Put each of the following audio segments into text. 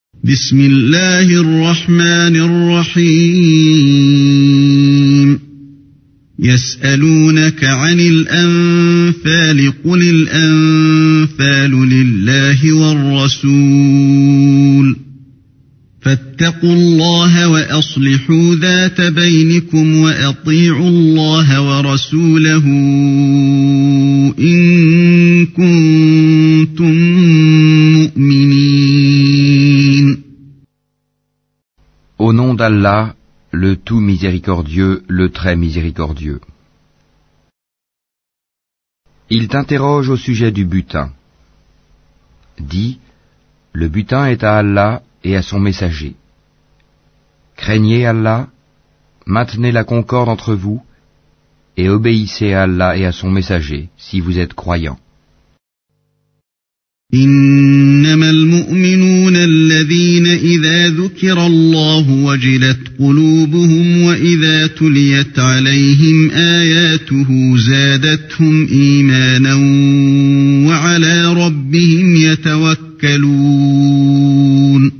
بسم الله الرحمن الرحيم يسألونك عن الأنفال قل الأنفال لله والرسول فاتقوا الله وأصلحوا ذات بينكم وأطيعوا الله ورسوله إن كنتم مؤمنين. Au nom d'Allah, le tout miséricordieux, le très miséricordieux. Il t'interroge au sujet du butin. Dis, le butin est à Allah et à son messager. Craignez Allah, maintenez la concorde entre vous, et obéissez à Allah et à son messager, si vous êtes croyants. إنما المؤمنون الذين إذا ذكر الله وجلت قلوبهم وإذا تليت عليهم آياته زادتهم إيمانا وعلى ربهم يتوكلون.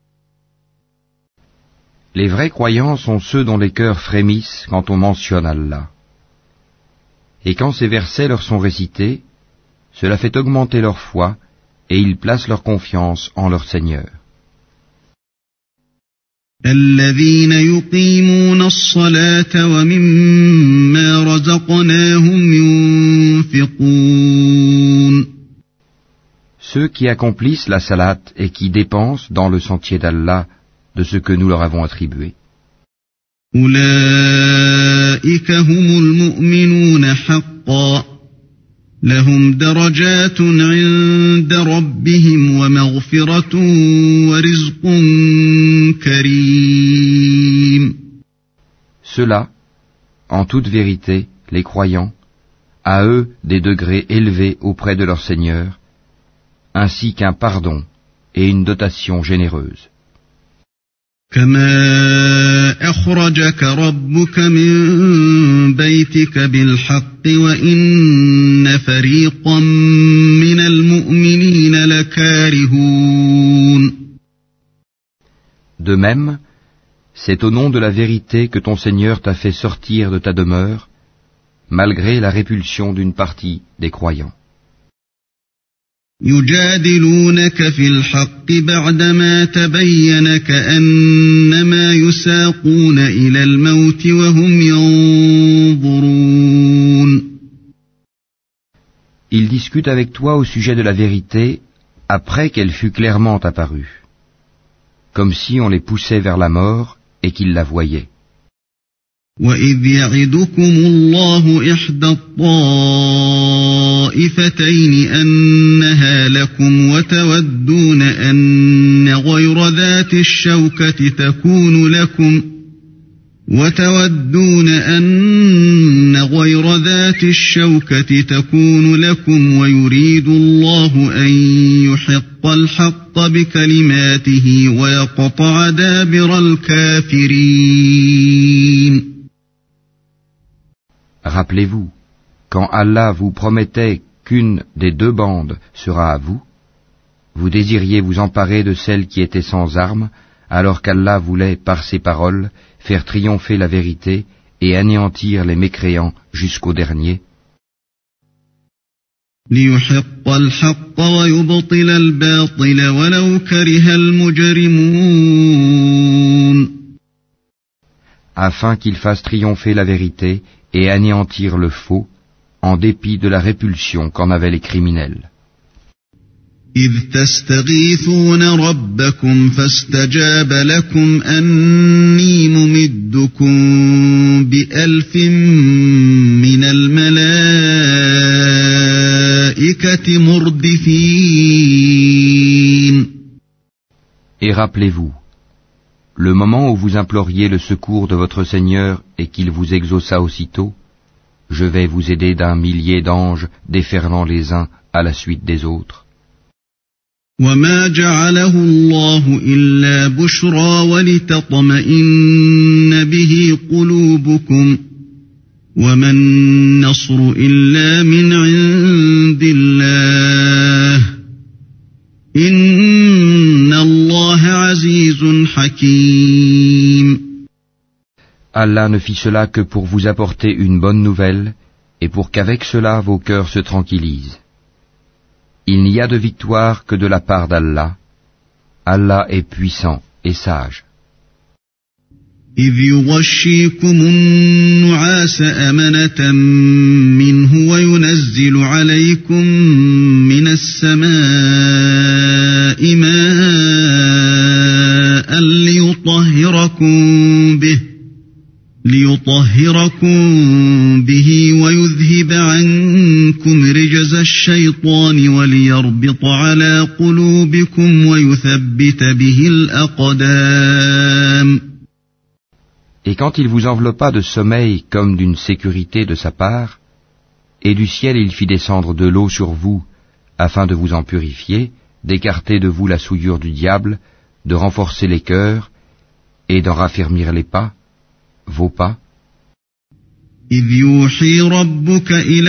Les vrais croyants sont ceux dont les cœurs frémissent quand on mentionne Allah. Et quand ces versets leur sont récités, cela fait augmenter leur foi, et ils placent leur confiance en leur Seigneur. الذين يقيمون الصلاة ومما رزقناهم ينفقون. Ceux qui accomplissent la salat et qui dépensent dans le sentier d'Allah de ce que nous leur avons attribué. أولئك هم المؤمنون حقا لهم درجات عند ربهم ومغفرة ورزق كريم. Ceux-là, en toute vérité, les croyants, à eux des degrés élevés auprès de leur Seigneur, ainsi qu'un pardon et une dotation généreuse. كما أخرجك ربك من بيتك بالحق وإن فريقا من المؤمنين لكارهون. De même, c'est au nom de la vérité que ton Seigneur t'a fait sortir de ta demeure, malgré la répulsion d'une partie des croyants. يجادلونك في الحق بعدما تبين كأنما يساقون إلى الموت وهم ينظرون. Ils discutent avec toi au sujet de la vérité après qu'elle fut clairement apparue, comme si on les poussait vers la mort et qu'ils la voyaient. وَإِذْ يَعِدُكُمُ اللَّهُ إِحْدَى الطَّائِفَتَيْنِ أَنَّهَا لَكُمْ وَتَوَدُّونَ أَنَّ غَيْرَ ذَاتِ الشَّوْكَةِ تَكُونُ لَكُمْ وَيُرِيدُ اللَّهُ أَن يُحِقَّ الْحَقَّ بِكَلِمَاتِهِ وَيَقْطَعَ دَابِرَ الْكَافِرِينَ. Rappelez-vous, quand Allah vous promettait qu'une des deux bandes sera à vous, vous désiriez vous emparer de celle qui était sans armes, alors qu'Allah voulait, par ses paroles, faire triompher la vérité et anéantir les mécréants jusqu'au dernier. لِيُحِقَّ الْحَقَّ وَيُبْطِلَ الْبَاطِلَ وَلَوْ كَرِهَ الْمُجْرِمُونَ. Afin qu'il fasse triompher la vérité et anéantir le faux, en dépit de la répulsion qu'en avaient les criminels. إِذْ تَسْتَغِيثُونَ رَبَّكُمْ فَاسْتَجَابَ لَكُمْ أَنِّي مُمِدُّكُمْ بِأَلْفٍ مِّنَ الْمَلَائِكَةِ مُرْدِفِينَ. Et rappelez-vous, le moment où vous imploriez le secours de votre Seigneur et qu'il vous exauça aussitôt, je vais vous aider d'un millier d'anges déferlant les uns à la suite des autres. وَمَا جَعَلَهُ اللَّهُ إِلَّا بُشْرَى وَلِتَطْمَئِنَّ بِهِ قُلُوبُكُمْ وَمَا النَّصْرُ إِلَّا مِنْ عِندِ اللَّهِ إِنَّ اللَّهَ عزيز حكيم. Allah ne fit cela que pour vous apporter une bonne nouvelle et pour qu'avec cela vos cœurs se tranquillisent. Il n'y a de victoire que de la part d'Allah. Allah est puissant et sage. إذ يغشيكم النعاس أمنة منه وينزل عليكم من السماء ماء ليطهركم به ويذهب عنكم رجز الشيطان وليربط على قلوبكم ويثبت به الأقدام. Et quand il vous enveloppa de sommeil comme d'une sécurité de sa part, et du ciel il fit descendre de l'eau sur vous, afin de vous en purifier, d'écarter de vous la souillure du diable, de renforcer les cœurs, et d'en raffermir les pas, vos pas. إذ يوحي ربك إلى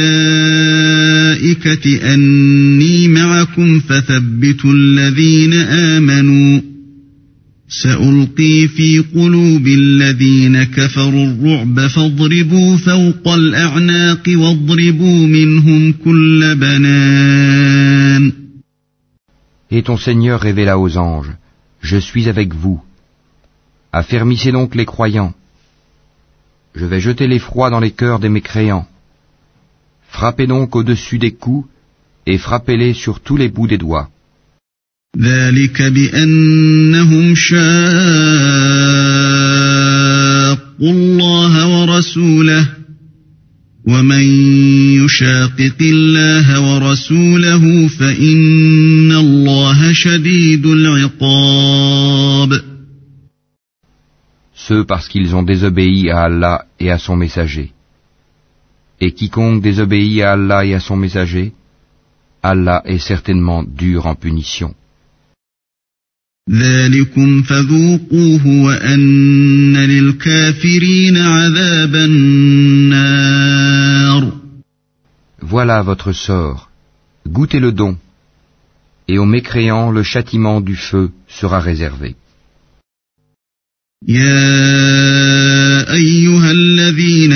الملائكة أني معكم فثبتوا الذين آمنوا سألقي في قلوب الذين كفروا الرعب فاضربوا فوق الأعناق واضربوا منهم كل بنان. Et ton Seigneur révéla aux anges, je suis avec vous. Affermissez donc les croyants. Je vais jeter l'effroi dans les cœurs des mécréants. Frappez donc au-dessus des coups et frappez-les sur tous les bouts des doigts. ذلك بأنهم شاقوا الله ورسوله ومن يشاقق الله ورسوله فإن الله شديد العقاب. Ceux parce qu'ils ont désobéi à Allah et à son messager. Et quiconque désobéit à Allah et à son messager, Allah est certainement dur en punition. ذلكم فذوقوه وأن للكافرين عذاب النار. Voilà votre sort, goûtez-le donc, et aux mécréants le châtiment du feu sera réservé. يا أيها الذين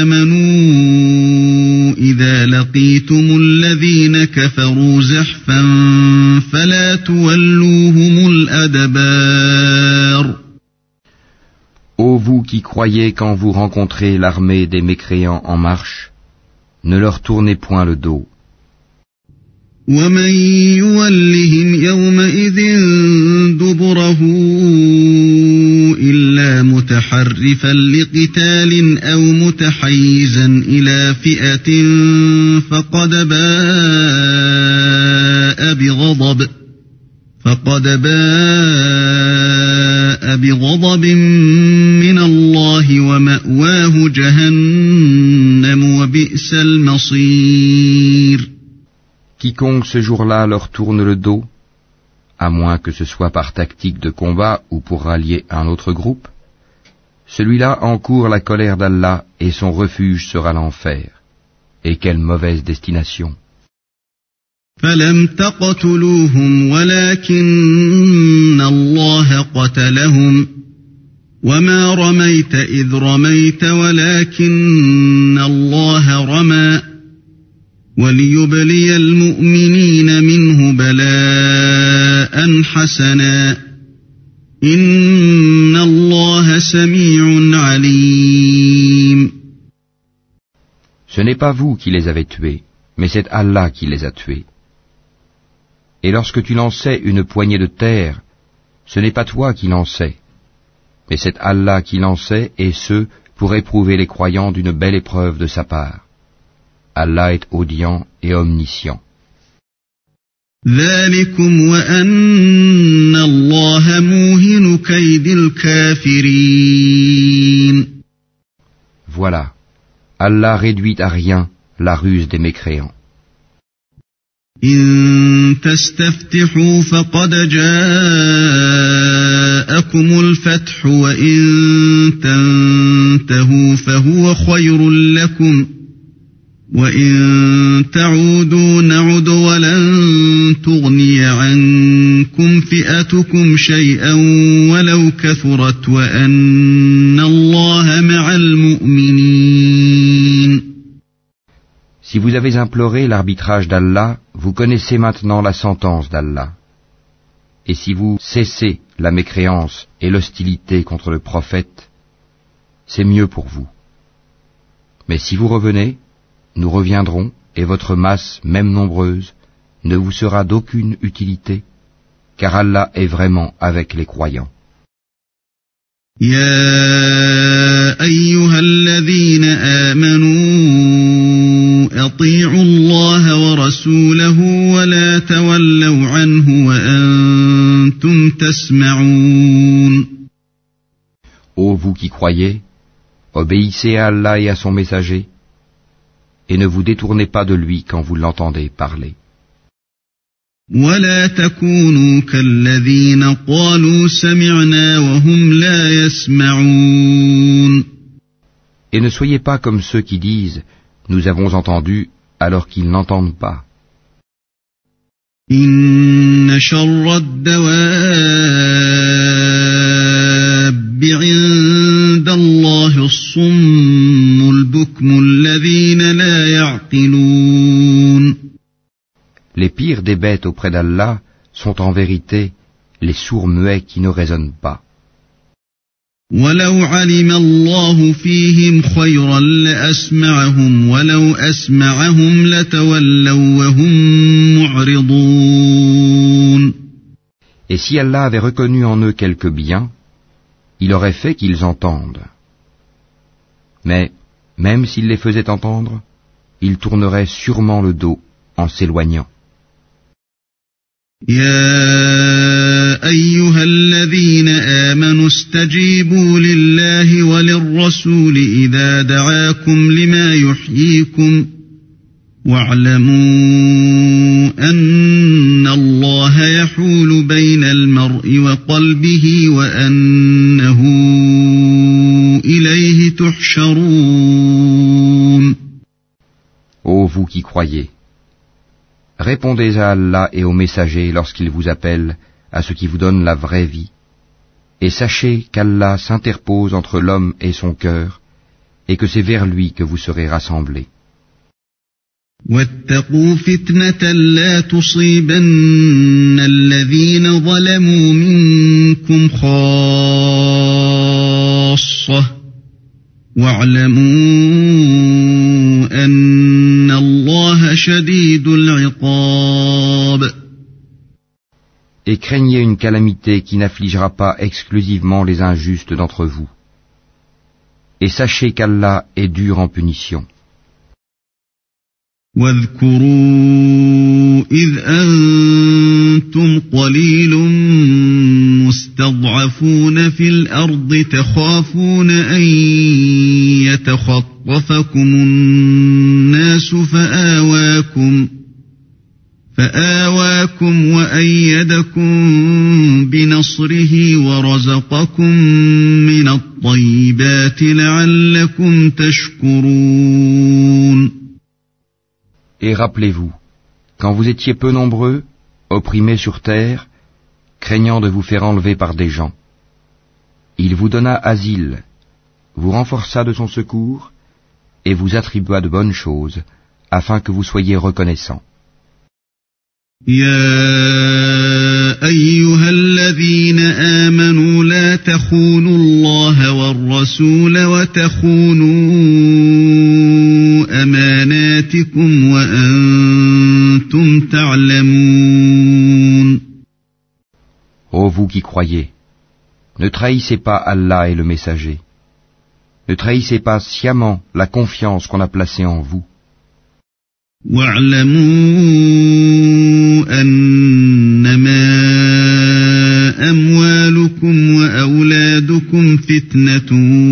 آمنوا إذا لقيتم الذين كفروا زحفا فلا تولوهم الأدبار. Ô vous qui croyez quand vous rencontrez l'armée des mécréants en marche, ne leur tournez point le dos. ومن يولهم يومئذ دبره إلا متحرفا لقتال أو متحيزا إلى فئة فقد باء بغضب من الله ومأواه جهنم وبئس المصير. Quiconque ce jour-là leur tourne le dos, à moins que ce soit par tactique de combat ou pour rallier un autre groupe, celui-là encourt la colère d'Allah et son refuge sera l'enfer. Et quelle mauvaise destination! فلم تقتلوهم ولكن الله قتلهم وما رميت إذ رميت ولكن الله رمى وليبلي المؤمنين منه بلاء حسنا إن الله سميع عليم. Ce n'est pas vous qui les avez tués, mais c'est Allah qui les a tués. Et lorsque tu lançais une poignée de terre, ce n'est pas toi qui lançais, mais c'est Allah qui lançait, et ce, pour éprouver les croyants d'une belle épreuve de sa part. Allah est audient et omniscient. ذلكم وأن الله موهن كيد الكافرين. Voilà, Allah réduit à rien la ruse des mécréants. إن تستفتحوا فقد جاءكم الفتح وإن تنتهوا فهو خير لكم وإن تعودوا نعد ولن تغني عنكم تنفعكم فئتكم شيئا ولو كثرت وأن الله مع المؤمنين. Si vous avez imploré l'arbitrage d'Allah, vous connaissez maintenant la sentence d'Allah. Et si vous cessez la mécréance et l'hostilité contre le prophète, c'est mieux pour vous. Mais si vous revenez, nous reviendrons, et votre masse, même nombreuse, ne vous sera d'aucune utilité, car Allah est vraiment avec les croyants. يا أيها الذين آمنوا أطيعوا الله ورسوله ولا تولوا عنه وأنتم تسمعون. Ô vous qui croyez, obéissez à Allah et à son messager, et ne vous détournez pas de lui quand vous l'entendez parler. ولا تكونوا كالذين قالوا سمعنا وهم لا يسمعون. Et ne soyez pas comme ceux qui disent « Nous avons entendu » alors qu'ils n'entendent pas. إن شر الدواب عند الله الصم البكم الذين لا يعقلون. Les pires des bêtes auprès d'Allah sont en vérité les sourds muets qui ne raisonnent pas. ولو علم الله فيهم خيرا لأسمعهم ولو أسمعهم لتولوا وهم معرضون. Et si Allah avait reconnu en eux quelque bien, il aurait fait qu'ils entendent. Mais, même s'il les faisait entendre, ils tourneraient sûrement le dos en s'éloignant. يا أيها الذين آمنوا استجيبوا لله وللرسول إذا دعاكم لما يحييكم واعلموا أن الله يحول بين المرء وقلبه وأنه إليه تحشرون. Ô vous qui croyez, répondez à Allah et aux messagers lorsqu'ils vous appellent à ce qui vous donne la vraie vie, et sachez qu'Allah s'interpose entre l'homme et son cœur, et que c'est vers lui que vous serez rassemblés. واتقوا فتنة لا تصيبن الذين ظلموا منكم خاصة واعلموا أن الله شديد العقاب. Et craignez une calamité qui n'affligera pas exclusivement les injustes d'entre vous. Et sachez qu'Allah est dur en punition. واذكروا إذ أنتم قليل مستضعفون في الأرض تخافون أن يتخطفكم الناس فآواكم وأيدكم بنصره ورزقكم من الطيبات لعلكم تشكرون. Et rappelez-vous, quand vous étiez peu nombreux, opprimés sur terre, craignant de vous faire enlever par des gens, il vous donna asile, vous renforça de son secours, et vous attribua de bonnes choses, afin que vous soyez reconnaissants. يا أيها الذين آمنوا لا تخونوا الله والرسول وتخونوا أماناتكم وأنتم تعلمون. Ô vous qui croyez, ne trahissez pas Allah et le messager. Ne trahissez pas sciemment la confiance qu'on a placée en vous. واعلموا أنما أموالكم وأولادكم فتنة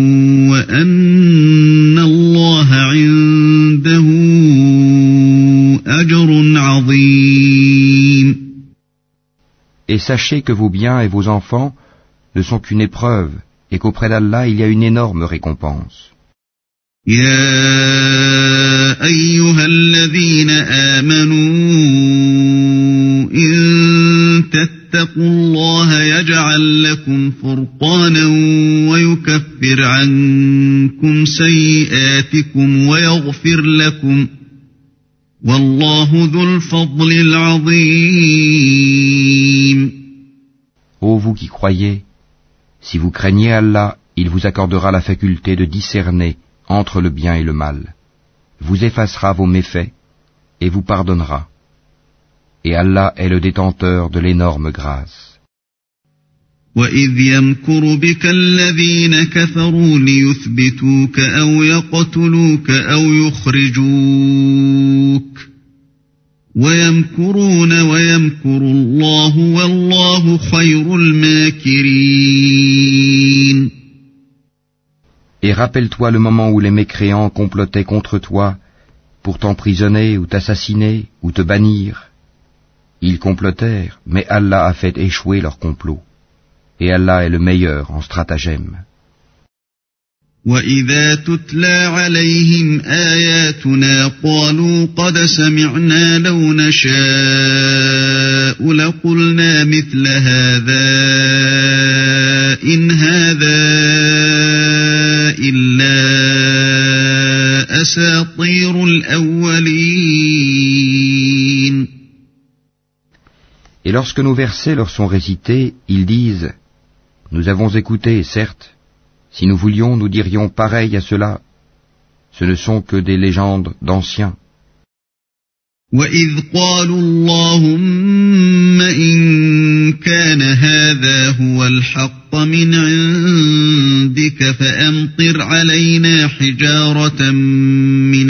وأن الله عنده أجر عظيم. Et sachez que vos biens et vos enfants ne sont qu'une épreuve, et qu'auprès d'Allah il y a une énorme récompense. يا أيها الذين آمنوا إن تتقوا الله يجعل لكم فرقانا ويكفر عنكم سيئاتكم ويغفر لكم والله ذو الفضل العظيم. Ô vous qui croyez, si vous craignez Allah, il vous accordera la faculté de discerner entre le bien et le mal, vous effacera vos méfaits et vous pardonnera. Et Allah est le détenteur de l'énorme grâce. وَإِذْ يَمْكُرُ بِكَ الَّذِينَ كَفَرُوا لِيُثْبِتُوكَ أَوْ يَقْتُلُوكَ أَوْ يُخْرِجُوكَ وَيَمْكُرُونَ وَيَمْكُرُ اللَّهُ وَاللَّهُ خَيْرُ الْمَاكِرِينَ. Et rappelle-toi le moment où les mécréants complotaient contre toi pour t'emprisonner ou t'assassiner ou te bannir. Ils complotèrent, mais Allah a fait échouer leur complot. Et Allah est le meilleur en stratagème. وَإِذَا تُتْلَى عَلَيْهِمْ آيَاتُنَا قَالُوا قَدْ سَمِعْنَا لَوْ نَشَاءُ لَقُلْنَا مِثْلَ هَذَا إِنْ هَذَا إِلَّا أَسَاطِيرُ الْأَوَّلِينَ. Et lorsque nos versets leur sont récités, ils disent « Nous avons écouté, certes. Si nous voulions, nous dirions pareil à cela. Ce ne sont que des légendes d'anciens. » وَإِذْ قَالُوا اللَّهُمَّ إِن كَانَ هَذَا هُوَ الْحَقَّ مِنْ عِندِكَ فَأَمْطِرْ عَلَيْنَا حِجَارَةً مِنَ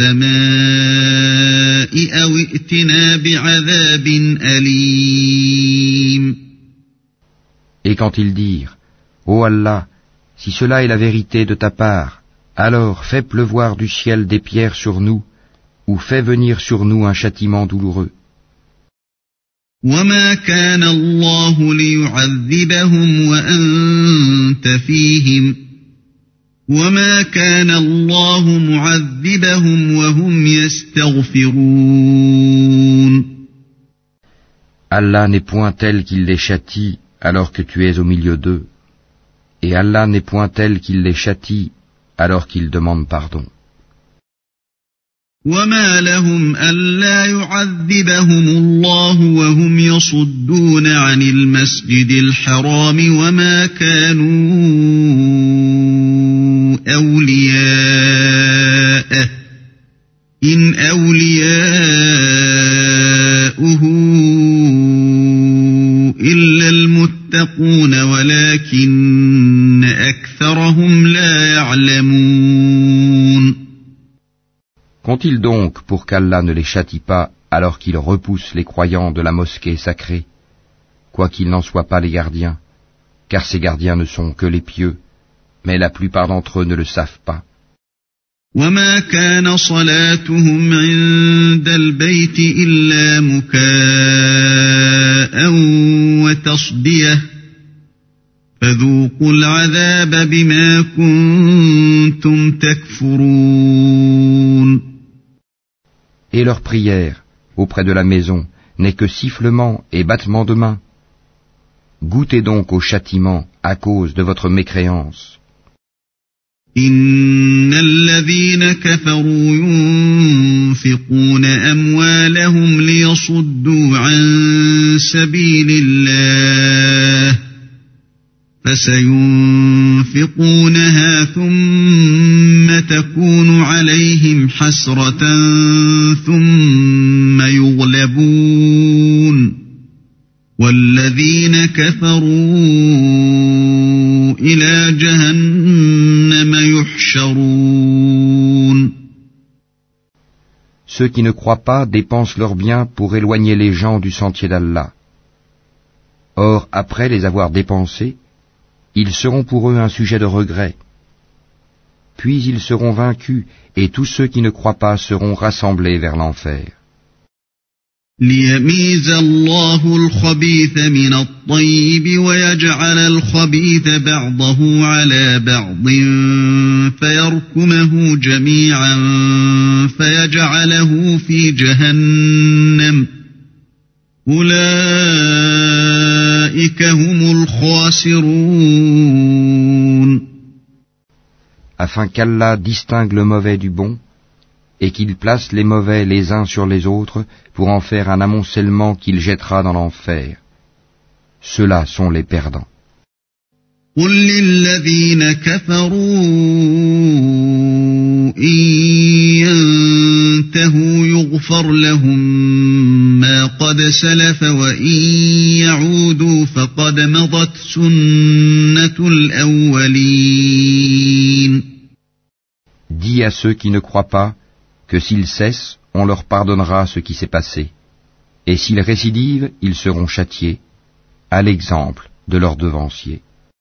السَّمَاءِ أَوْ ائْتِنَا بِعَذَابٍ أَلِيمٍ. Et quand ils dirent « Ô Allah, si cela est la vérité de ta part, alors fais pleuvoir du ciel des pierres sur nous, ou fais venir sur nous un châtiment douloureux. » وَمَا كَانَ اللَّهُ لِيُعَذِّبَهُمْ وَأَنْتَ فِيهِمْ وَمَا كَانَ اللَّهُ مُعَذِّبَهُمْ وَهُمْ يَسْتَغْفِرُونَ. Allah n'est point tel qu'il les châtie alors que tu es au milieu d'eux, et Allah n'est point tel qu'il les châtie alors qu'ils demandent pardon. وَمَا لَهُمْ أَلَّا يُعَذِّبَهُمُ اللَّهُ وَهُمْ يَصُدُّونَ عَنِ الْمَسْجِدِ الْحَرَامِ وَمَا كَانُوا أَوْلِيَاءَهُ إِنْ أَوْلِيَاؤُهُ إِلَّا الْمُتَّقُونَ وَلَكِنَّ أَكْثَرَهُمْ لَا يَعْلَمُونَ. Qu'ont-ils donc pour qu'Allah ne les châtie pas alors qu'ils repoussent les croyants de la mosquée sacrée, quoiqu'ils n'en soient pas les gardiens, car ces gardiens ne sont que les pieux, mais la plupart d'entre eux ne le savent pas. وَمَا كَانَ صَلَاتُهُمْ عِندَ الْبَيْتِ إِلَّا مُكَاءً وَتَصْدِيَةً فَذُوقُوا الْعَذَابَ بِمَا كُنتُمْ تَكْفُرُونَ. Et leur prière, auprès de la maison, n'est que sifflement et battement de main. Goûtez donc au châtiment à cause de votre mécréance. إِنَّ الَّذِينَ كَفَرُوا يُنْفِقُونَ أَمْوَالَهُمْ لِيَصُدُّوا عَنْ سَبِيلِ اللَّهِ فَسَيُنْفِقُونَهَا ثُمَّ تَكُونُ عَلَيْهِمْ حَسْرَةً ثُمَّ يُغْلَبُونَ وَالَّذِينَ كَفَرُوا إِلَى جَهَنَّمَ يُحْشَرُونَ. Ceux qui ne croient pas dépensent leurs biens pour éloigner les gens du sentier d'Allah. Or, après les avoir dépensés, ils seront pour eux un sujet de regret. Puis ils seront vaincus, et tous ceux qui ne croient pas seront rassemblés vers l'enfer. لِيَمِيزَ اللَّهُ الْخَبِيثَ مِنَ الطَّيِّبِ وَيَجْعَلَ الْخَبِيثَ بَعْضَهُ عَلَى بَعْضٍ فَيَرْكُمَهُ جَمِيعًا فَيَجْعَلَهُ فِي جَهَنَّمَ أولئك هم الخاسرون. Afin qu'Allah distingue le mauvais du bon, et qu'il place les mauvais les uns sur les autres pour en faire un amoncellement qu'il jettera dans l'enfer. Ceux-là sont les perdants. قل للذين كفروا إن ينتهوا يغفر لهم ما قد سلف وإن يعودوا فقد مضت سنة الأولين. Dis à ceux qui ne croient pas que s'ils cessent, on leur pardonnera ce qui s'est passé. Et s'ils récidivent, ils seront châtiés, à l'exemple de leurs devanciers.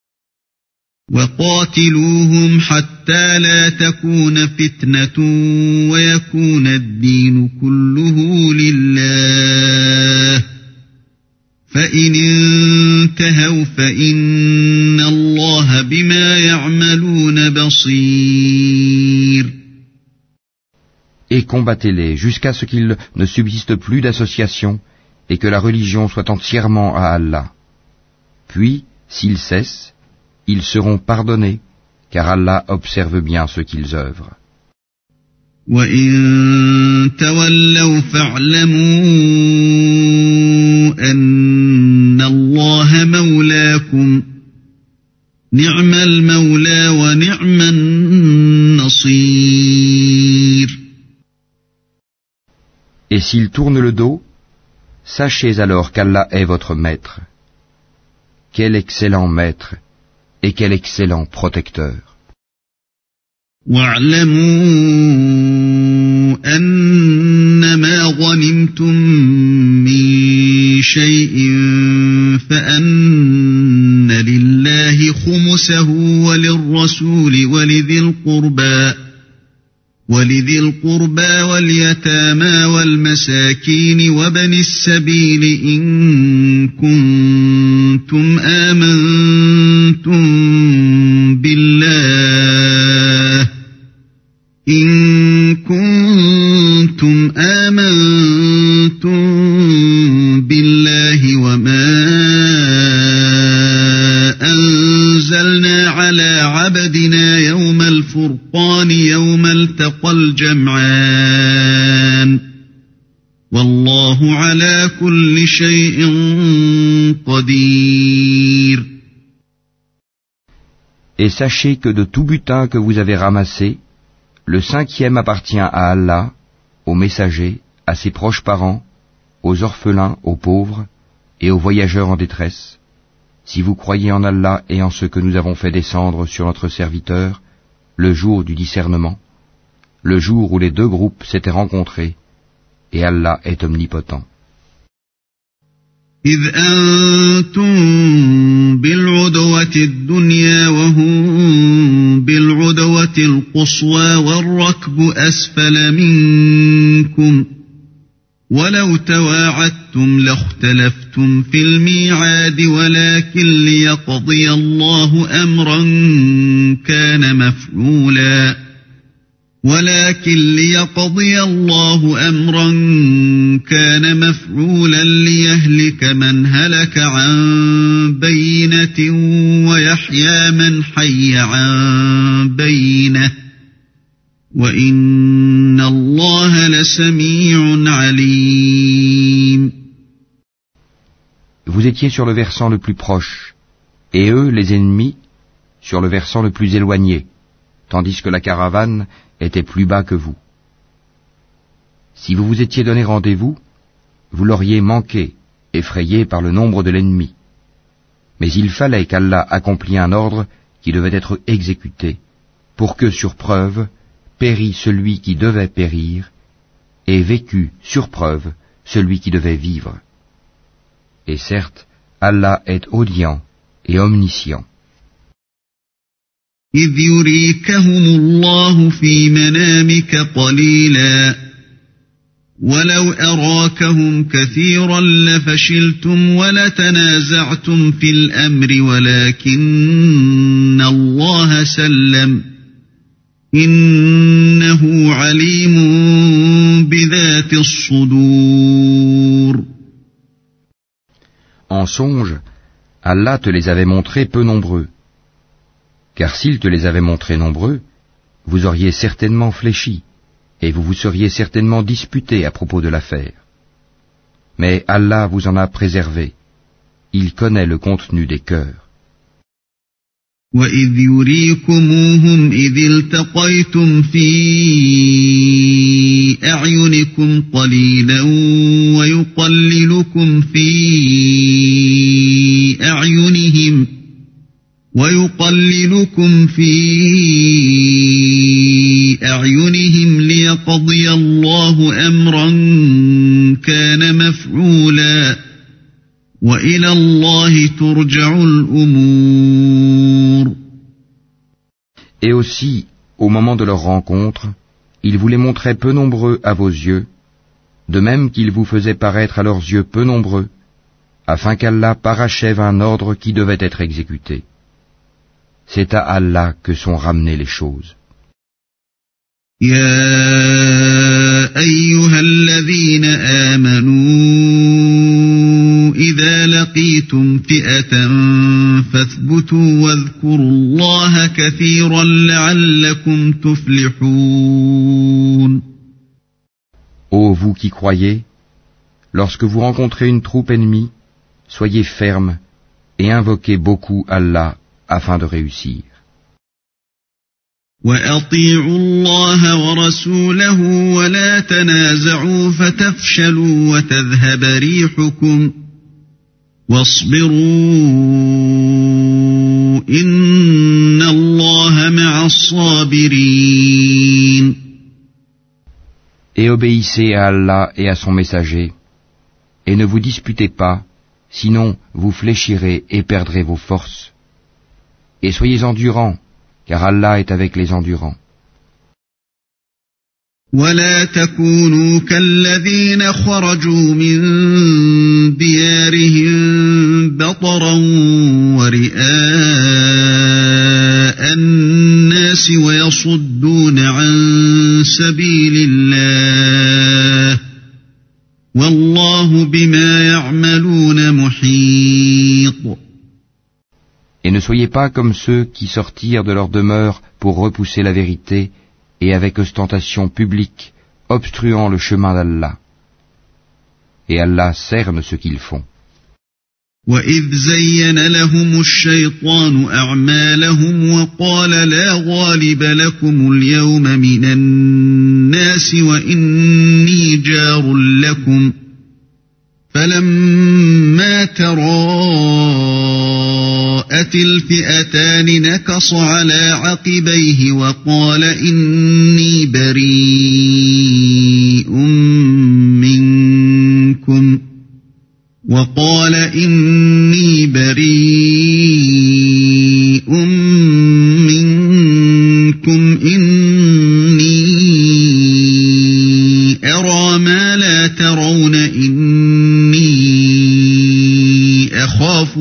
وقاتلوهم حتى لا تكون فتنة ويكون الدين كله لله فإن انتهوا فإن الله بما يعملون بصير. Et combattez-les jusqu'à ce qu'il ne subsiste plus d'association et que la religion soit entièrement à Allah. Puis, s'ils cessent, ils seront pardonnés, car Allah observe bien ce qu'ils œuvrent. وَإِن تَوَلَّوْا فَاعْلَمُوا أَنَّ اللَّهَ مَوْلَاكُمْ نِعْمَ الْمَوْلَى وَنِعْمَ النَّصِيرُ. Et s'ils tournent le dos, sachez alors qu'Allah est votre maître. Quel excellent maître et quel excellent protecteur. وَاعْلَمُوا أَنَّمَا غَنِمْتُم مِّن شَيْءٍ فَأَنَّ لِلَّهِ خُمُسَهُ وَلِلرَّسُولِ وَلِذِي الْقُرْبَى وَالْيَتَامَى وَالْمَسَاكِينِ وَابْنِ السَّبِيلِ إِن كُنتُمْ آمَنتُم بالله وما أنزلنا على عبدنا يوم الفرقان يوم التقى الجمعان والله على كل شيء قدير. Et sachez que de tout butin que vous avez ramassé, le 5e appartient à Allah, aux messagers, à ses proches parents, aux orphelins, aux pauvres et aux voyageurs en détresse, si vous croyez en Allah et en ce que nous avons fait descendre sur notre serviteur, le jour du discernement, le jour où les deux groupes s'étaient rencontrés, et Allah est omnipotent. إذ أنتم بالعدوة الدنيا وهم بالعدوة القصوى والركب أسفل منكم ولو تواعدتم لاختلفتم في الميعاد ولكن ليقضي الله أمرا كان مفعولا ليهلك من هلك عن بينة ويحيى من حي عن بينة وإن الله لسميع عليم. Vous étiez sur le versant le plus proche, et eux, les ennemis, sur le versant le plus éloigné, tandis que la caravane était plus bas que vous. Si vous vous étiez donné rendez-vous, vous l'auriez manqué, effrayé par le nombre de l'ennemi. Mais il fallait qu'Allah accomplît un ordre qui devait être exécuté, pour que, sur preuve, périt celui qui devait périr, et vécut, sur preuve, celui qui devait vivre. Et certes, Allah est audient et omniscient. إذ يريكهم الله في منامك قليلا ولو أراكهم كثيرا لفشلتم ولتنازعتم في الأمر ولكن الله سلم إنه عليم بذات الصدور. En songe, Allah te les avait montrés peu nombreux. Car s'il te les avait montrés nombreux, vous auriez certainement fléchi, et vous vous seriez certainement disputé à propos de l'affaire. Mais Allah vous en a préservé. Il connaît le contenu des cœurs. وَإِذْ يُرِيكُمُوهُمْ إِذِ الْتَقَيْتُمْ فِي أَعْيُنِكُمْ قَلِيلًا وَيُقَلِّلُكُمْ فِي أَعْيُنِهِمْ لِيَقْضِيَ اللَّهُ أَمْرًا كَانَ مَفْعُولًا وَإِلَى اللَّهِ تُرْجَعُ الْأُمُورُ. Et aussi, au moment de leur rencontre, ils vous les montraient peu nombreux à vos yeux, de même qu'ils vous faisaient paraître à leurs yeux peu nombreux, afin qu'Allah parachève un ordre qui devait être exécuté. C'est à Allah que sont ramenées les choses. يا أيها الذين آمنوا إذا لقيتم فئة فاثبتوا واذكروا الله كثيرا لعلكم تفلحون. Ô vous qui croyez, lorsque vous rencontrez une troupe ennemie, soyez fermes et invoquez beaucoup Allah afin de réussir. وَأَطِيعُوا اللَّهَ وَرَسُولَهُ وَلَا تَنَازَعُوا فَتَفْشَلُوا وَتَذْهَبَ رِيحُكُمْ وَاصْبِرُوا إِنَّ اللَّهَ مَعَ الصَّابِرِينَ. Et obéissez à Allah et à son messager, et ne vous disputez pas, sinon vous fléchirez et perdrez vos forces. Et soyez endurants, car Allah est avec les endurants. ولا تكونوا كالذين خرجوا من ديارهم بطرا ورئاء الناس ويصدون عن سبيل الله والله بما يعملون محيط. Et ne soyez pas comme ceux qui sortirent de leur demeure pour repousser la vérité et avec ostentation publique, obstruant le chemin d'Allah. Et Allah cerne ce qu'ils font. وَإِذْ زَيَّنَ لَهُمُ الشَّيْطَانُ أَعْمَالَهُمْ وَقَالَ لَا غَالِبَ لَكُمُ الْيَوْمَ مِنَ النَّاسِ وَإِنِّي جَارٌ لَكُمْ فَلَمَّا تَرَاءَتِ الْفِئَتَانِ نَكَصَ عَلَى عَقِبَيْهِ وَقَالَ إِنِّي بَرِيءٌ منكم إني أرى ما لا ترون إني أخاف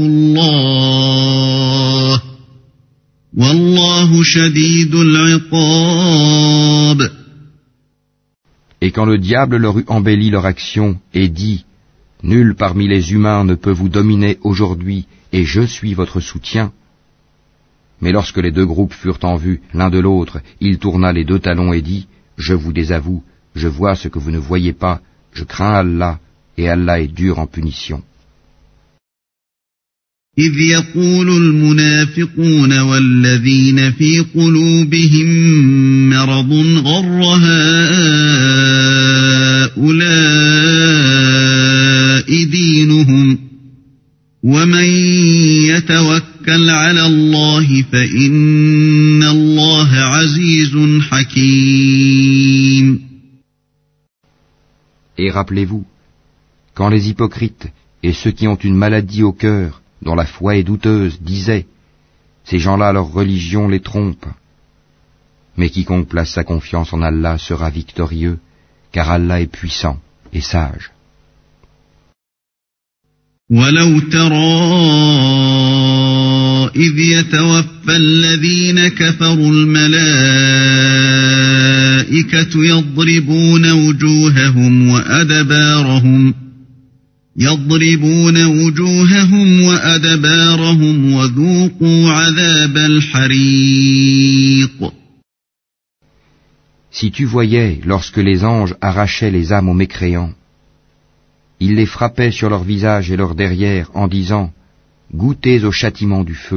الله والله شديد العقاب. Et quand le diable leur eut embelli leur action et dit « Nul parmi les humains ne peut vous dominer aujourd'hui, et je suis votre soutien », mais lorsque les deux groupes furent en vue l'un de l'autre, il tourna les deux talons et dit « Je vous désavoue, je vois ce que vous ne voyez pas, je crains Allah, et Allah est dur en punition. » إذ يقول المنافقون والذين في قلوبهم مرض غر هؤلاء دينهم ومن يتوكل على الله فإن الله عزيز حكيم. Et rappelez-vous, quand les hypocrites et ceux qui ont une maladie au cœur, dont la foi est douteuse, disaient « Ces gens-là, leur religion les trompe. » Mais quiconque place sa confiance en Allah sera victorieux, car Allah est puissant et sage. وَلَوْ تَرَى إِذْ يَتَوَفَّى الَّذِينَ كَفَرُوا الْمَلَائِكَةُ يَضْرِبُونَ وُجُوهَهُمْ وَأَدْبَارَهُمْ يضربون وجوههم وأدبارهم وذوقوا عذاب الحريق. Si tu voyais, lorsque les anges arrachaient les âmes aux mécréants, ils les frappaient sur leur visage et leur derrière en disant « Goûtez au châtiment du feu ».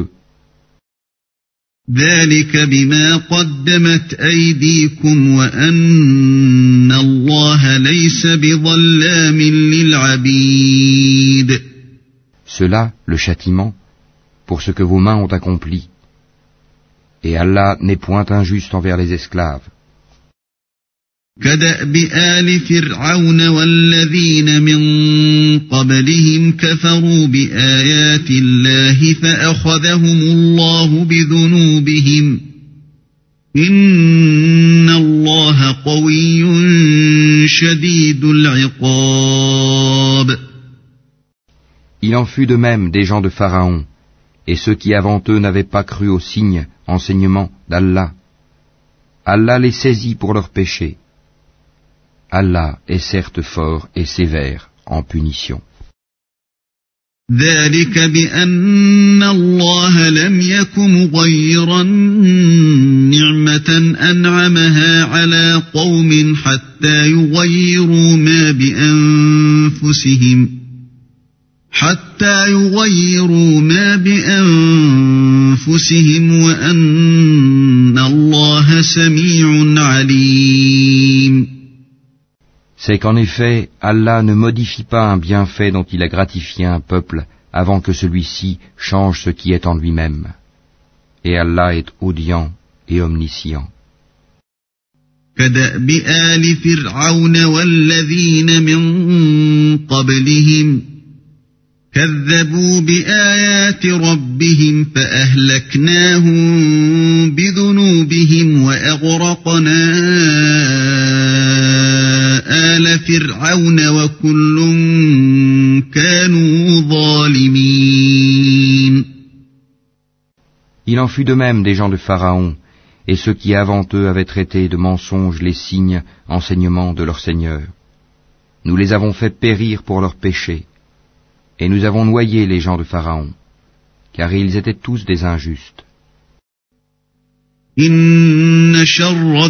ذلك بما قدمت أيديكم وأن الله ليس بظلام للعبيد. Cela, le châtiment, pour ce que vos mains ont accompli. Et Allah n'est point injuste envers les esclaves. كدأب آل فرعون والذين من قبلهم كفروا بآيات الله فأخذهم الله بذنوبهم إن الله قوي شديد العقاب. Il en fut de même des gens de Pharaon, et ceux qui avant eux n'avaient pas cru aux signes, enseignements d'Allah. Allah les saisit pour leurs péchés. Allah est certes fort et sévère en punition. ذلك بأن الله لم يك مغيرا نعمة أنعمها على قوم حتى يغيروا ما بأنفسهم وأن الله سميع عليم. C'est qu'en effet, Allah ne modifie pas un bienfait dont il a gratifié un peuple avant que celui-ci change ce qui est en lui-même. Et Allah est audient et omniscient. كدأب آل فرعون والذين من قبلهم كذبوا بآيات ربهم فأهلكناهم بذنوبهم وأغرقنا آل فرعون وكل كانوا ظالمين. Il en fut de même des gens de Pharaon, et ceux qui avant eux avaient traité de mensonges les signes, enseignements de leur Seigneur. Nous les avons fait périr pour leurs péchés, et nous avons noyé les gens de Pharaon, car ils étaient tous des injustes. إن شر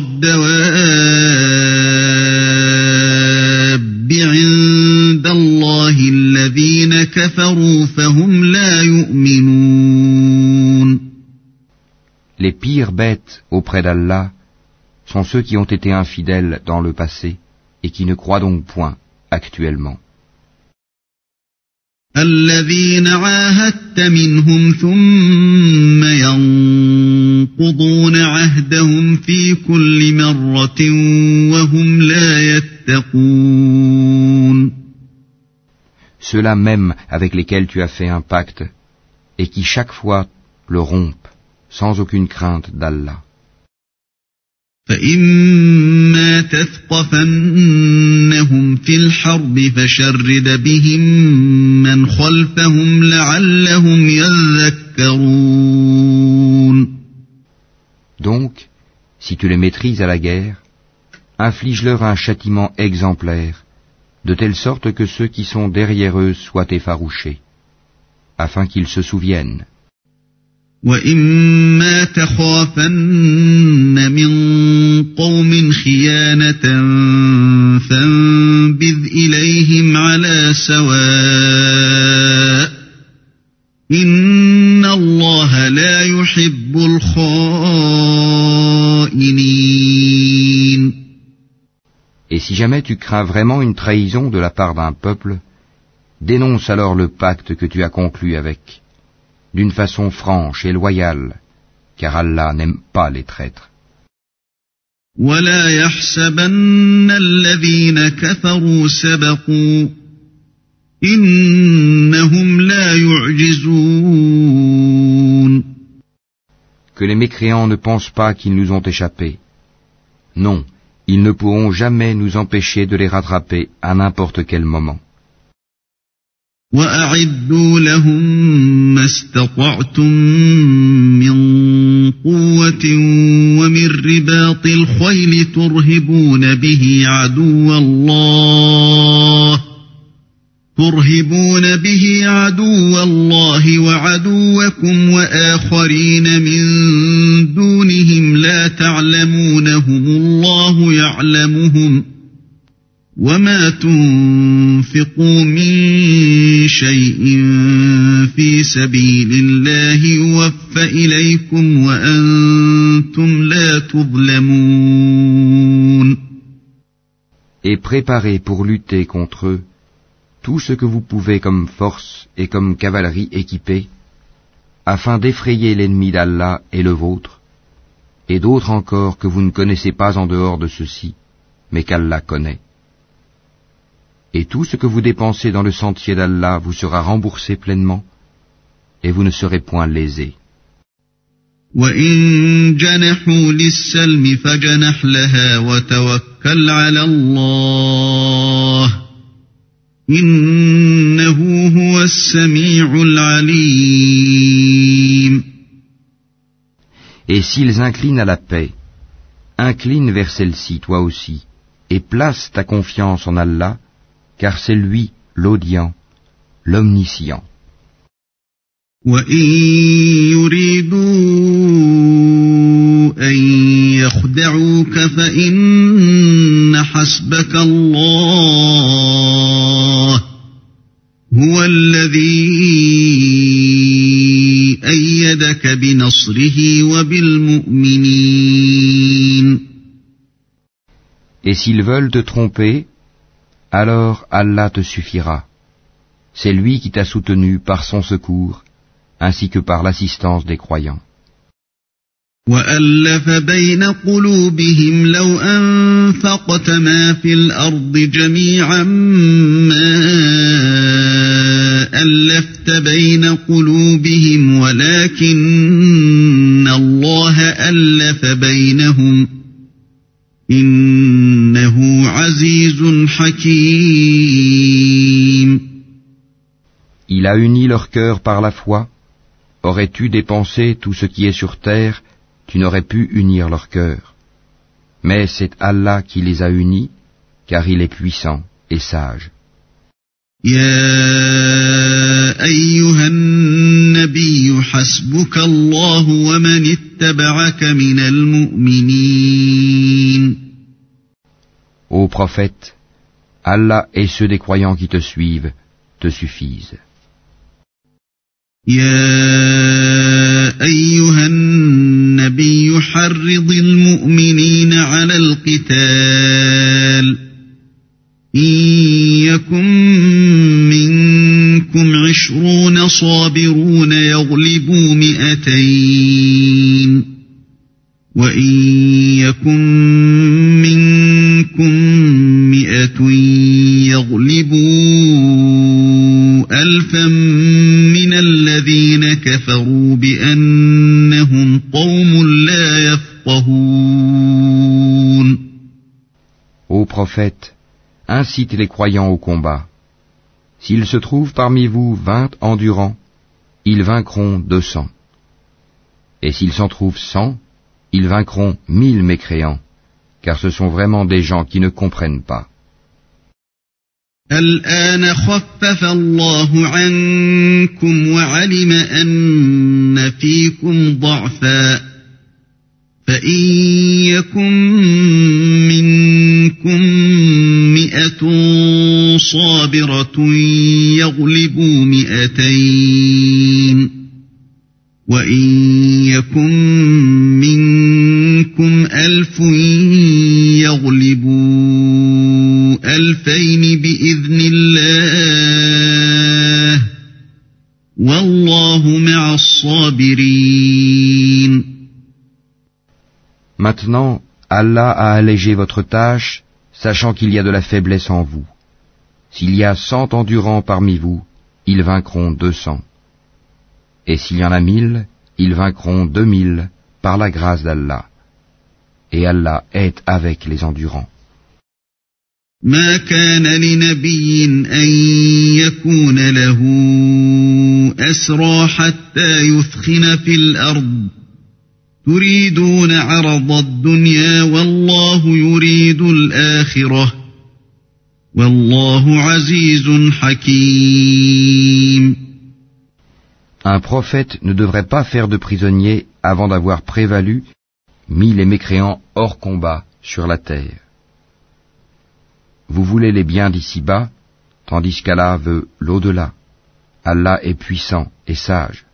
الدواب عند الله الذين كفروا فهم لا يؤمنون. Les pires bêtes auprès d'Allah sont ceux qui ont été infidèles dans le passé et qui ne croient donc point actuellement. الذين عاهدت منهم ثم ينقضون عهدهم في كل مرة وهم لا يتقون. Ceux-là même avec lesquels tu as fait un pacte et qui chaque fois le rompent sans aucune crainte d'Allah. فإما تثقفنهم في الحرب فشرد بهم من خلفهم لعلهم يذكرون. Donc, si tu les maîtrises à la guerre, inflige-leur un châtiment exemplaire, de telle sorte que ceux qui sont derrière eux soient effarouchés, afin qu'ils se souviennent. وَإِمَّا تَخَافَنَّ مِنْ قَوْمٍ خِيَانَةً فَانبِذْ إِلَيْهِمْ عَلَى سَوَاءٍ إِنَّ اللَّهَ لَا يُحِبُّ الْخَائِنِينَ. Et si jamais tu crains vraiment une trahison de la part d'un peuple, dénonce alors le pacte que tu as conclu avec, d'une façon franche et loyale, car Allah n'aime pas les traîtres. وَلَا يَحْسَبَنَّ الَّذِينَ كَفَرُوا سَبَقُوا إِنَّهُمْ لَا يُعْجِزُونَ. Que les mécréants ne pensent pas qu'ils nous ont échappé. Non, ils ne pourront jamais nous empêcher de les rattraper à n'importe quel moment. وَأَعِدُّوا لَهُم مَّا اسْتَطَعْتُم مِّن قُوَّةٍ وَمِن رِّبَاطِ الْخَيْلِ تُرْهِبُونَ بِهِ عَدُوَّ اللَّهِ ترهبون به عدو الله وعدوكم وآخرين من دونهم لا تعلمونهم الله يعلمهم وما تنفقوا من شيء في سبيل الله يوفى إليكم وأنتم لا تظلمون. Et préparez pour lutter contre eux tout ce que vous pouvez comme force et comme cavalerie équipée, afin d'effrayer l'ennemi d'Allah et le vôtre, et d'autres encore que vous ne connaissez pas en dehors de ceux-ci, mais qu'Allah connaît. Et tout ce que vous dépensez dans le sentier d'Allah vous sera remboursé pleinement, et vous ne serez point lésés. وَإِن جَنَحُوا لِلسَّلْمِ فَجَنَحْ لَهَا وَتَوَكَّلْ عَلَى اللَّهِ إِنَّهُ هُوَ السَّمِيعُ الْعَلِيمُ. Et s'ils inclinent à la paix, incline vers celle-ci toi aussi, et place ta confiance en Allah, car c'est lui l'audient, l'omniscient. وَإِن يُرِيدُوا أَن يَخْدَعُوكَ فَإِنَّ حَسْبَكَ اللَّهُ هُوَ الَّذِي أَيَّدَكَ بِنَصْرِهِ وَبِالْمُؤْمِنِينَ. Et s'ils veulent te tromper, alors Allah te suffira. C'est lui qui t'a soutenu par son secours, ainsi que par l'assistance des croyants. وَأَلَّفَ بَيْنَ قُلُوبِهِمْ لَوْ أَنفَقْتَ مَا فِي الْأَرْضِ جَمِيعًا مَا أَلَّفْتَ بَيْنَ قُلُوبِهِمْ وَلَكِنَّ اللَّهَ أَلَّفَ بَيْنَهُمْ إِنَّهُ عَزِيزٌ حَكِيمٌ. Il a uni leur cœur par la foi. Aurais-tu dépensé tout ce qui est sur terre, tu n'aurais pu unir leur cœur. Mais c'est Allah qui les a unis, car il est puissant et sage. يا أيها النبي حسبك الله ومن اتبعك من المؤمنين. Ô prophète, Allah et ceux des croyants qui te suivent te suffisent. يا أيها النبي حرض المؤمنين على القتال إن يكن منكم 20 صابرون يغلبوا 200 وإن يكن منكم 100 يغلبوا 1000 من الذين كفروا بأنهم قوم لا يفقهون. Ô prophète, incite les croyants au combat. S'il se trouve parmi vous 20 endurants, ils vaincront 200. Et s'il s'en trouve 100, ils vaincront 1000 mécréants, car ce sont vraiment des gens qui ne comprennent pas. الآن خفف الله عنكم وعلم أن فيكم ضعفا فإن يكن منكم 100 صابرة يغلبوا 200 وإن يكن منكم 1000 يغلبوا 2000 بإذن الله والله مع الصابرين. Maintenant, Allah a allégé votre tâche, sachant qu'il y a de la faiblesse en vous. S'il y a 100 endurants parmi vous, ils vaincront 200. Et s'il y en a 1000, ils vaincront 2000 par la grâce d'Allah. Et Allah est avec les endurants. ما كان لنبي أن يكون له أسرى حتى يثخن في الأرض تريدون عرض الدنيا والله يريد الآخرة والله عزيز حكيم. Un prophète ne devrait pas faire de prisonniers avant d'avoir prévalu, mis les mécréants hors combat sur la terre. Vous voulez les biens d'ici-bas, tandis qu'Allah veut l'au-delà. Allah est puissant et sage.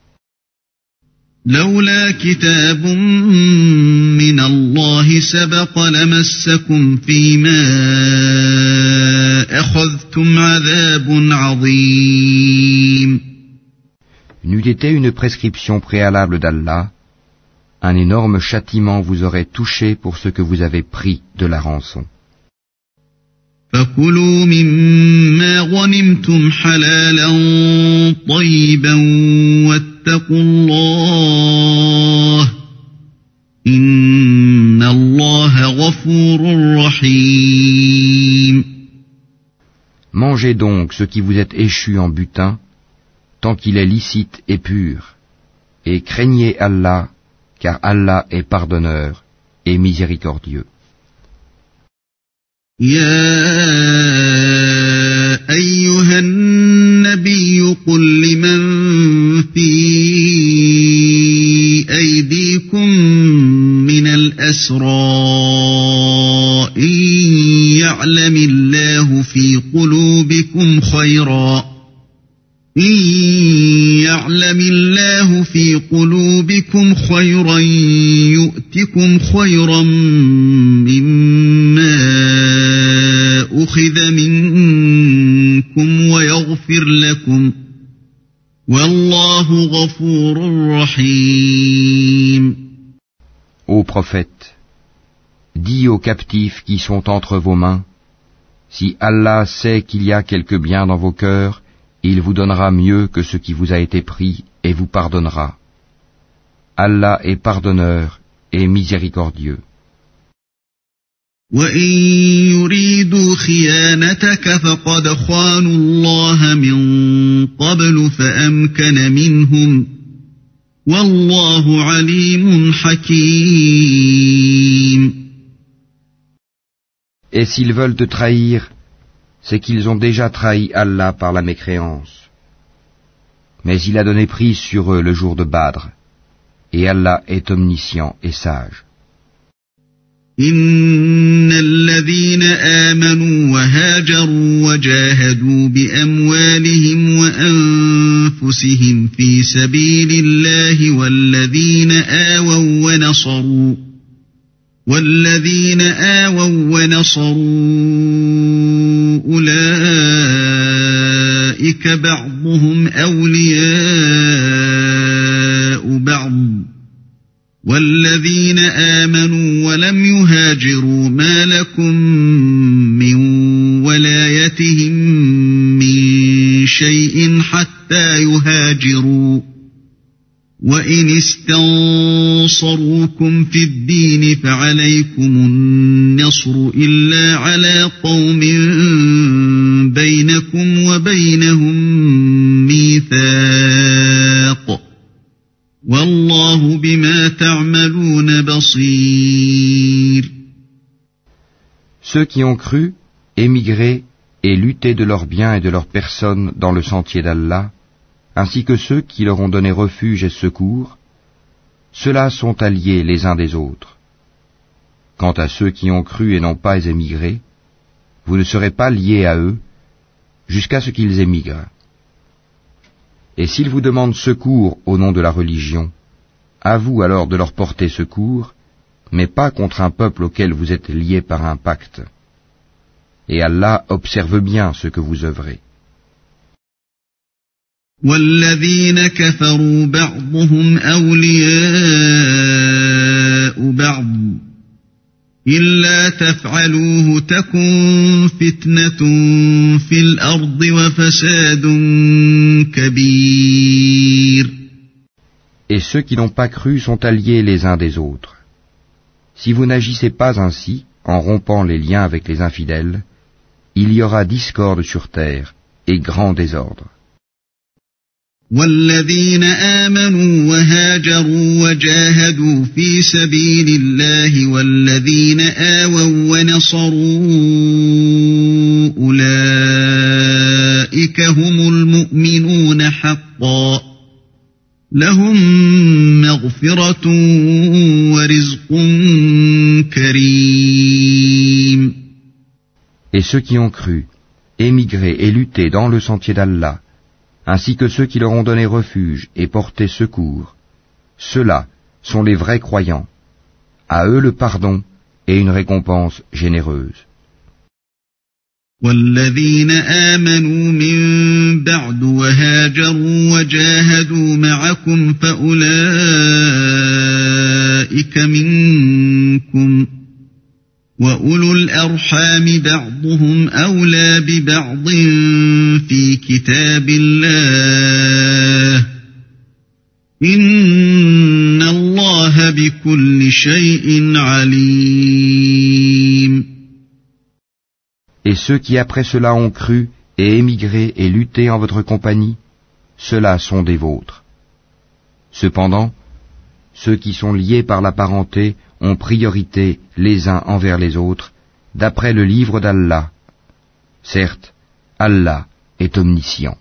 لولا كتاب من الله سبق لمسكم فيما أخذتم عذاب عظيم. N'eût été une prescription préalable d'Allah, un énorme châtiment vous aurait touché pour ce que vous avez pris de la rançon. فكلوا مما غنمتم حلالا طيبا واتقوا الله إن الله غفور رحيم. Mangez donc ce qui vous est échu en butin, tant qu'il est licite et pur, et craignez Allah, car Allah est pardonneur et miséricordieux. يا أيها النبي قل لمن في أيديكم من الأسرى إن يعلم الله في قلوبكم خيرا يؤتكم خيرا مما أخذ منكم ويغفر لكم والله غفور رحيم. Ô prophète, dis aux captifs qui sont entre vos mains, si Allah sait qu'il y a quelque bien dans vos cœurs, il vous donnera mieux que ce qui vous a été pris et vous pardonnera. Allah est pardonneur et miséricordieux. وَإِن يُرِيدُوا خِيَانَتَكَ فَقَدْ خَانُوا اللَّهَ مِن قَبْلُ فَأَمْكَنَ مِنْهُمْ وَاللَّهُ عَلِيمٌ حَكِيمٌ. Et s'ils veulent te trahir, c'est qu'ils ont déjà trahi Allah par la mécréance. Mais il a donné prise sur eux le jour de Badr, et Allah est omniscient et sage. إن الذين آمنوا وهاجروا وجاهدوا بأموالهم وأنفسهم في سبيل الله والذين آووا ونصروا أولئك بعضهم أولياء بعض والذين آمنوا ولم يهاجروا ما لكم من ولايتهم من شيء حتى يهاجروا وإن استنصروكم في الدين فعليكم النصر إلا على قوم بينكم وبينهم ميثاق والله بما تعملون بصير. Ceux qui ont cru, émigré et lutté de leurs biens et de leurs personnes dans le sentier d'Allah, ainsi que ceux qui leur ont donné refuge et secours, ceux-là sont alliés les uns des autres. Quant à ceux qui ont cru et n'ont pas émigré, vous ne serez pas liés à eux jusqu'à ce qu'ils émigrent. Et s'ils vous demandent secours au nom de la religion, à vous alors de leur porter secours, mais pas contre un peuple auquel vous êtes liés par un pacte. Et Allah observe bien ce que vous œuvrez. والذين كفروا بعضهم أولياء بعض إلا تفعلوه تكن فتنة في الأرض وفساد كبير. Et ceux qui n'ont pas cru sont alliés les uns des autres. Si vous n'agissez pas ainsi, en rompant les liens avec les infidèles, il y aura discorde sur terre et grand désordre. والذين آمنوا وهاجروا وجاهدوا في سبيل الله والذين آووا ونصروا أولئك هم المؤمنون حقا لهم مغفرة ورزق كريم. Et ceux qui ont cru, émigré et lutté dans le sentier d'Allah, ainsi que ceux qui leur ont donné refuge et porté secours, ceux-là sont les vrais croyants. À eux le pardon et une récompense généreuse. والذين آمنوا من بعد وهاجروا وجاهدوا معكم فأولئك منكم وأولو الأرحام بعضهم أولى ببعض في كتاب الله إن الله بكل شيء عليم. Et ceux qui après cela ont cru et émigré et lutté en votre compagnie, ceux-là sont des vôtres. Cependant, ceux qui sont liés par la parenté ont priorité les uns envers les autres, d'après le livre d'Allah. Certes, Allah est omniscient.